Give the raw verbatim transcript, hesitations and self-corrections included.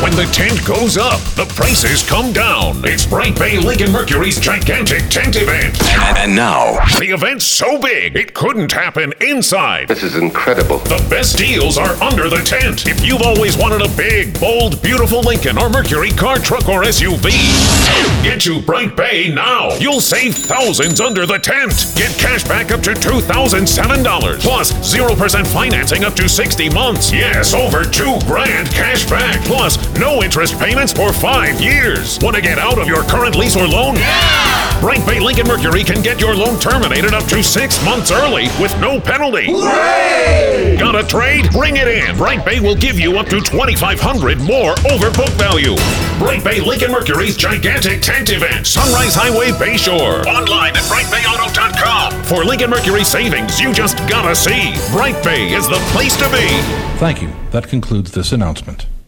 When the tent goes up, the prices come down. It's Bright Bay Lincoln Mercury's gigantic tent event. And, and now, the event's so big, it couldn't happen inside. This is incredible. The best deals are under the tent. If you've always wanted a big, bold, beautiful Lincoln or Mercury car, truck, or S U V, get to Bright Bay now. You'll save thousands under the tent. Get cash back up to two thousand seven dollars. Plus, zero percent financing up to sixty months. Yes, over two grand cash back. Plus, no interest payments for five years. Want to get out of your current lease or loan? Yeah! Bright Bay Lincoln Mercury can get your loan terminated up to six months early with no penalty. Hooray! Got a trade? Bring it in. Bright Bay will give you up to twenty-five hundred dollars more over book value. Bright Bay Lincoln Mercury's gigantic tent event, Sunrise Highway Bayshore. Online at bright bay auto dot com. For Lincoln Mercury savings you just gotta see. Bright Bay is the place to be. Thank you. That concludes this announcement.